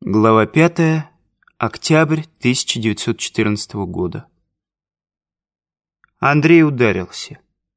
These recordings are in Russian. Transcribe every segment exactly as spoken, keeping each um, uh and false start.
Глава пятая. Октябрь тысяча девятьсот четырнадцатого года. Андрей ударился.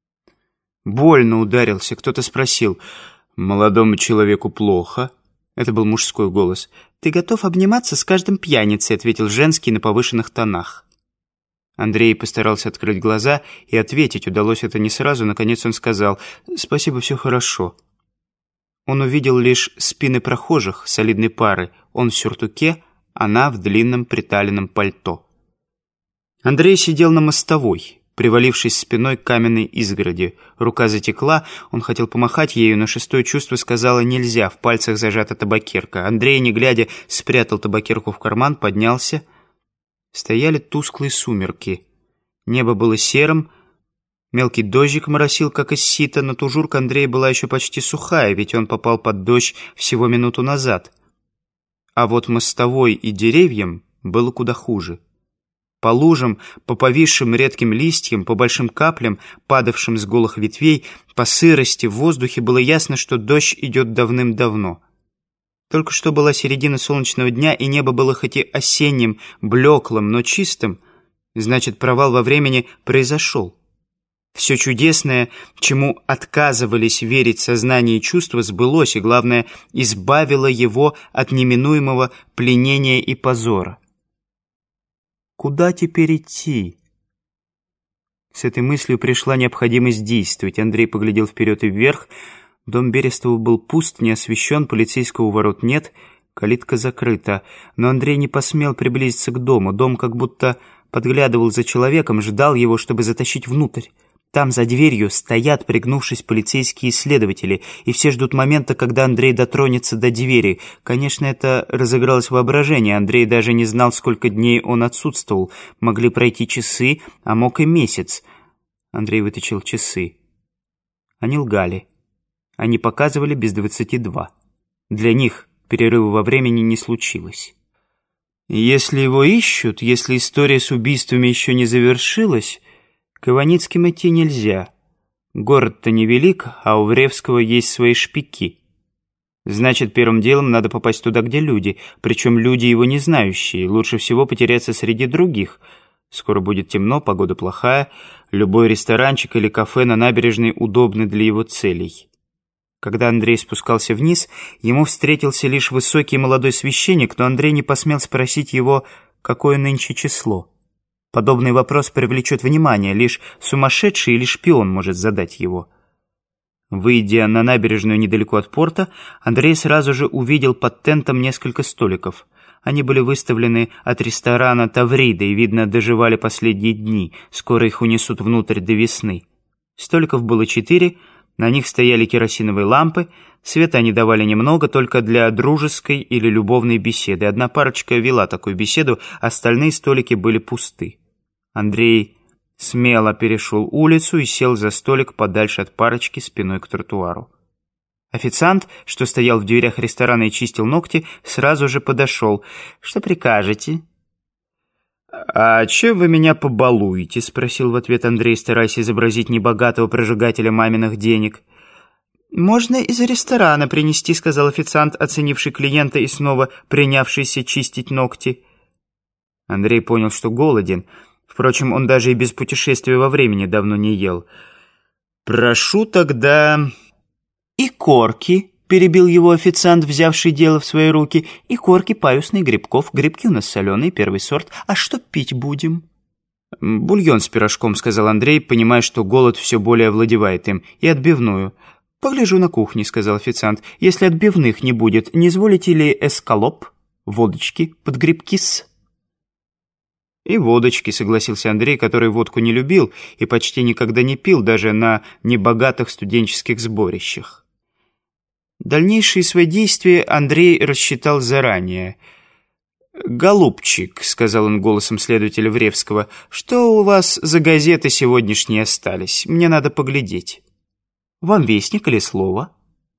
Больно ударился. Кто-то спросил: «Молодому человеку плохо?» Это был мужской голос. «Ты готов обниматься с каждым пьяницей?» — ответил женский на повышенных тонах. Андрей постарался открыть глаза и ответить. Удалось это не сразу. Наконец он сказал: «Спасибо, все хорошо». Он увидел лишь спины прохожих солидной пары. Он в сюртуке, она в длинном приталенном пальто. Андрей сидел на мостовой, привалившись спиной к каменной изгороди. Рука затекла, он хотел помахать ею, но шестое чувство сказало нельзя, в пальцах зажата табакерка. Андрей, не глядя, спрятал табакерку в карман, поднялся. Стояли тусклые сумерки. Небо было серым, мелкий дождик моросил, как из сита, но тужурка Андрея была еще почти сухая, ведь он попал под дождь всего минуту назад. А вот мостовой и деревьям было куда хуже. По лужам, по повисшим редким листьям, по большим каплям, падавшим с голых ветвей, по сырости в воздухе было ясно, что дождь идет давным-давно. Только что была середина солнечного дня, и небо было хоть и осенним, блеклым, но чистым, значит, провал во времени произошел. Все чудесное, чему отказывались верить сознание и чувства, сбылось, и, главное, избавило его от неминуемого пленения и позора. Куда теперь идти? С этой мыслью пришла необходимость действовать. Андрей поглядел вперед и вверх. Дом Берестова был пуст, не освещен, полицейского у ворот нет, калитка закрыта. Но Андрей не посмел приблизиться к дому. Дом как будто подглядывал за человеком, ждал его, чтобы затащить внутрь. Там, за дверью, стоят, пригнувшись, полицейские следователи, и все ждут момента, когда Андрей дотронется до двери. Конечно, это разыгралось воображение. Андрей даже не знал, сколько дней он отсутствовал. Могли пройти часы, а мог и месяц. Андрей вытащил часы. Они лгали. Они показывали без двадцати два. Для них перерыва во времени не случилось. Если его ищут, если история с убийствами еще не завершилась, к Иваницким идти нельзя. Город-то невелик, а у Вревского есть свои шпики. Значит, первым делом надо попасть туда, где люди, причем люди его не знающие. Лучше всего потеряться среди других. Скоро будет темно, погода плохая. Любой ресторанчик или кафе на набережной удобны для его целей. Когда Андрей спускался вниз, ему встретился лишь высокий молодой священник, но Андрей не посмел спросить его, какое нынче число. Подобный вопрос привлечет внимание, лишь сумасшедший или шпион может задать его. Выйдя на набережную недалеко от порта, Андрей сразу же увидел под тентом несколько столиков. Они были выставлены от ресторана «Таврида» и, видно, доживали последние дни. Скоро их унесут внутрь до весны. Столиков было четыре, на них стояли керосиновые лампы. Света они давали немного, только для дружеской или любовной беседы. Одна парочка вела такую беседу, остальные столики были пусты. Андрей смело перешел улицу и сел за столик подальше от парочки, спиной к тротуару. Официант, что стоял в дверях ресторана и чистил ногти, сразу же подошел. «Что прикажете?» «А чем вы меня побалуете?» — спросил в ответ Андрей, стараясь изобразить небогатого прожигателя маминых денег. «Можно из ресторана принести», — сказал официант, оценивший клиента и снова принявшийся чистить ногти. Андрей понял, что голоден. Впрочем, он даже и без путешествия во времени давно не ел. «Прошу тогда...» «И корки», — перебил его официант, взявший дело в свои руки. «И корки паюсные грибков. Грибки у нас соленые, первый сорт. А что пить будем?» «Бульон с пирожком», — сказал Андрей, понимая, что голод все более овладевает им. «И отбивную». «Погляжу на кухне», — сказал официант. «Если отбивных не будет, не изволите ли эскалоп, водочки под грибки-с?» «И водочки», — согласился Андрей, который водку не любил и почти никогда не пил, даже на небогатых студенческих сборищах. Дальнейшие свои действия Андрей рассчитал заранее. «Голубчик», — сказал он голосом следователя Вревского, — «что у вас за газеты сегодняшние остались? Мне надо поглядеть». «Вам вестник или слово?»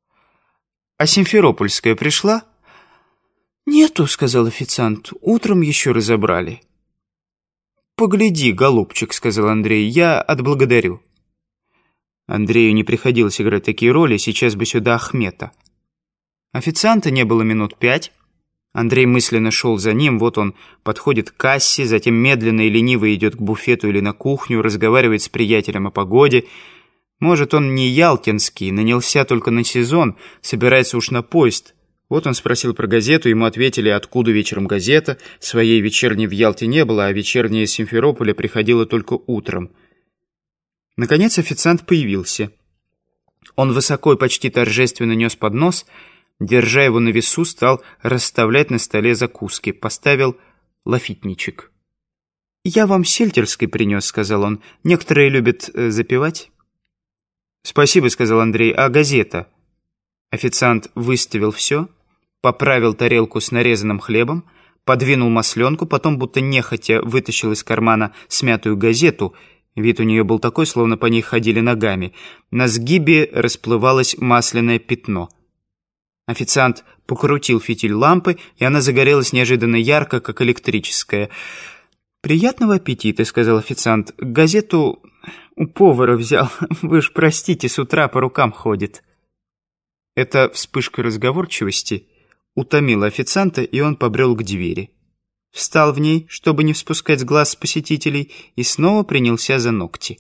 «А Симферопольская пришла?» «Нету», — сказал официант, — «утром еще разобрали». «Погляди, голубчик», — сказал Андрей, — «я отблагодарю». Андрею не приходилось играть такие роли, сейчас бы сюда Ахмета. Официанта не было минут пять. Андрей мысленно шел за ним, вот он подходит к кассе, затем медленно и лениво идет к буфету или на кухню, разговаривает с приятелем о погоде. Может, он не ялтинский, нанялся только на сезон, собирается уж на поезд. Вот он спросил про газету, ему ответили, откуда вечером газета. Своей вечерней в Ялте не было, а вечерняя из Симферополя приходила только утром. Наконец официант появился. Он высоко и почти торжественно нес поднос, держа его на весу, стал расставлять на столе закуски. Поставил лафитничек. «Я вам сельтерской принес», — сказал он. «Некоторые любят э, запивать». «Спасибо», — сказал Андрей. «А газета?» Официант выставил все, поправил тарелку с нарезанным хлебом, подвинул масленку, потом будто нехотя вытащил из кармана смятую газету. Вид у нее был такой, словно по ней ходили ногами. На сгибе расплывалось масляное пятно. Официант покрутил фитиль лампы, и она загорелась неожиданно ярко, как электрическая. «Приятного аппетита», — сказал официант. «Газету у повара взял. Вы ж простите, с утра по рукам ходит». Эта вспышка разговорчивости утомила официанта, и он побрел к двери. Встал в ней, чтобы не спускать с глаз посетителей, и снова принялся за ногти.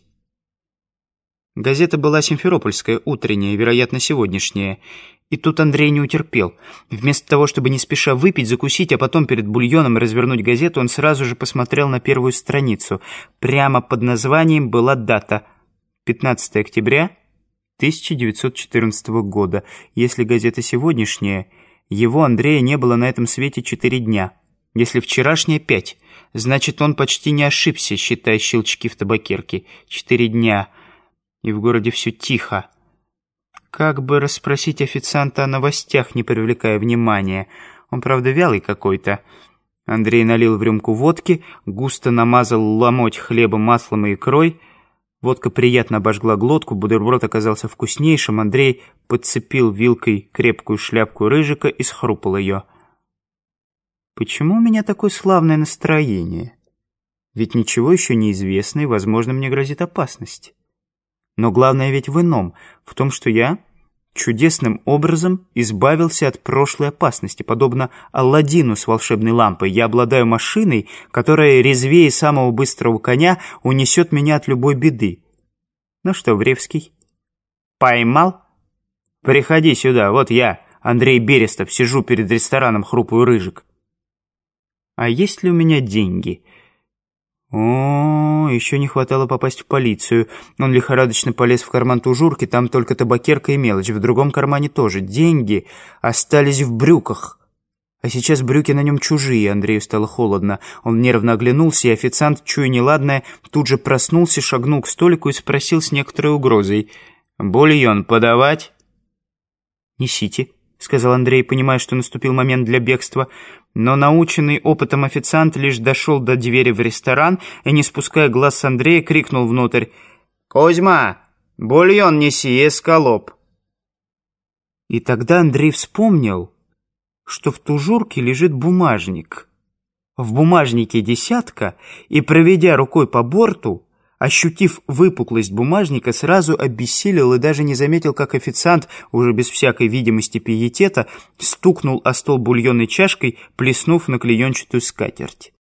Газета была симферопольская, утренняя, вероятно, сегодняшняя. И тут Андрей не утерпел. Вместо того, чтобы не спеша выпить, закусить, а потом перед бульоном развернуть газету, он сразу же посмотрел на первую страницу. Прямо под названием была дата пятнадцатое октября тысяча девятьсот четырнадцатого года. Если газета сегодняшняя, его, Андрея, не было на этом свете четыре дня. Если вчерашняя — пять, значит, он почти не ошибся, считая щелчки в табакерке. Четыре дня. И в городе все тихо. Как бы расспросить официанта о новостях, не привлекая внимания. Он, правда, вялый какой-то. Андрей налил в рюмку водки, густо намазал ломоть хлеба маслом и икрой. Водка приятно обожгла глотку, бутерброд оказался вкуснейшим. Андрей подцепил вилкой крепкую шляпку рыжика и схрупал ее. «Почему у меня такое славное настроение? Ведь ничего еще не известно, и, возможно, мне грозит опасность. Но главное ведь в ином, в том, что я чудесным образом избавился от прошлой опасности. Подобно Аладдину с волшебной лампой, я обладаю машиной, которая резвее самого быстрого коня унесет меня от любой беды. Ну что, Вревский, поймал? Приходи сюда, вот я, Андрей Берестов, сижу перед рестораном, хрупаю рыжик. А есть ли у меня деньги? О, еще не хватало попасть в полицию. Он лихорадочно полез в карман тужурки, там только табакерка и мелочь. В другом кармане тоже. Деньги остались в брюках. А сейчас брюки на нем чужие. Андрею стало холодно. Он нервно оглянулся, и официант, чуя неладное, тут же проснулся, шагнул к столику и спросил с некоторой угрозой: «Бульон подавать?» «Несите», — сказал Андрей, понимая, что наступил момент для бегства. Но наученный опытом официант лишь дошел до двери в ресторан и, не спуская глаз с Андрея, крикнул внутрь: «Кузьма, бульон неси, эскалоп!» И тогда Андрей вспомнил, что в тужурке лежит бумажник. В бумажнике десятка, и, проведя рукой по борту, ощутив выпуклость бумажника, сразу обессилел и даже не заметил, как официант, уже без всякой видимости пиетета, стукнул о стол бульонной чашкой, плеснув на клеенчатую скатерть.